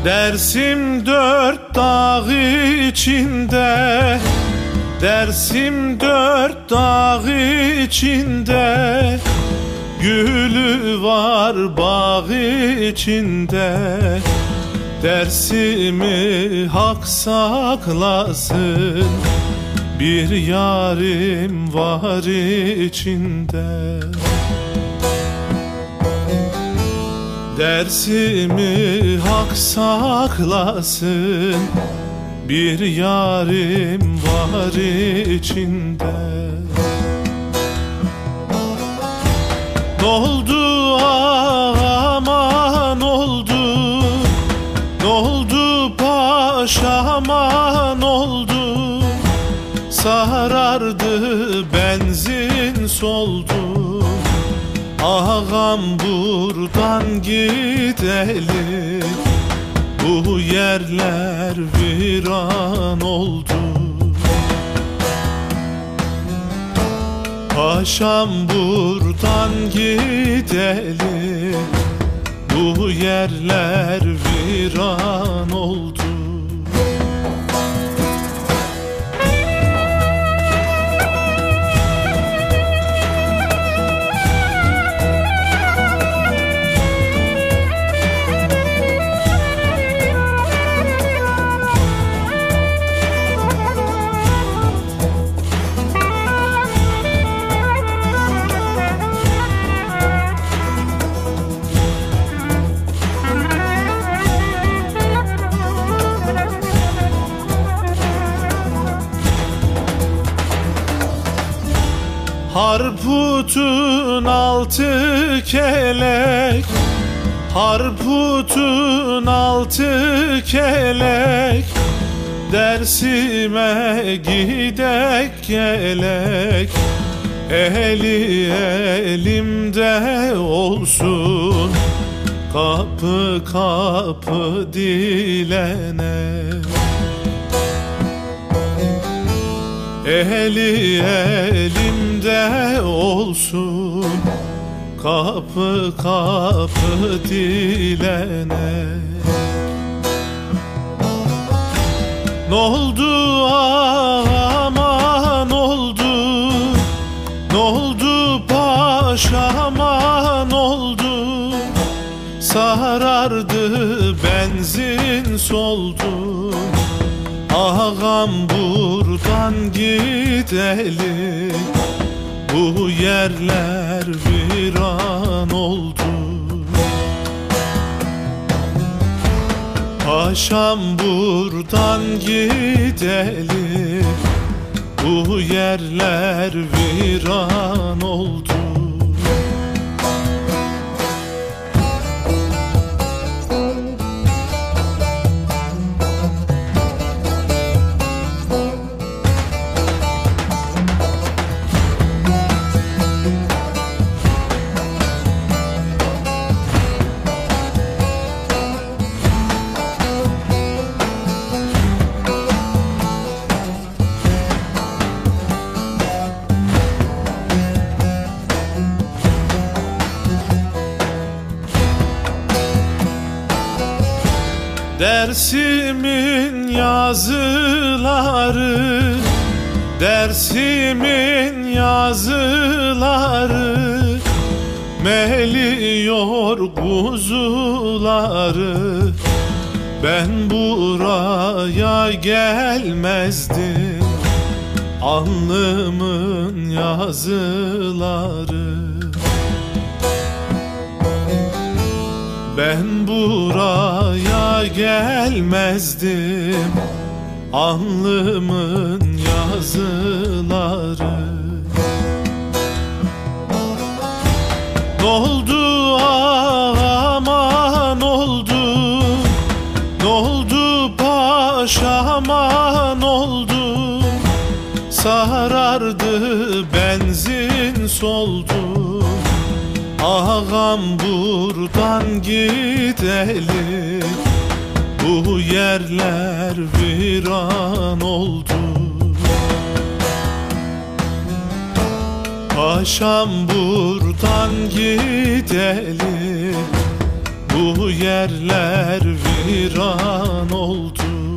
Dersim dört dağ içinde, Dersim dört dağ içinde, gülü var bağ içinde. Dersimi hak saklasın, bir yarim var içinde. Dersimi hak saklasın, bir yarim var içinde. N'oldu aman oldu, n'oldu paşama n'oldu, sarardı benzin soldu. Ağam buradan gidelim, bu yerler viran oldu. Paşam buradan gidelim, bu yerler viran oldu. Harputun altı kelek, Harputun altı kelek, Dersime gidek gelek. Eli elimde olsun, kapı kapı dilene. Eli elimde olsun, kapı kapı dilene. N'oldu aman oldu, n'oldu paşama n'oldu, sarardı benzin soldu. Ağam buradan gidelim, bu yerler viran oldu. Paşam buradan gidelim, bu yerler viran oldu. Dersimin yazıları, Dersimin yazıları, meliyor kuzuları. Ben buraya gelmezdim, alnımın yazıları. Ben buraya gelmezdim, alnımın yazıları. N'oldu aman oldu, n'oldu paşama n'oldu, sarardı benzin soldu. Ağam buradan gidelim, bu yerler viran oldu. Paşam buradan gidelim, bu Bu yerler viran oldu.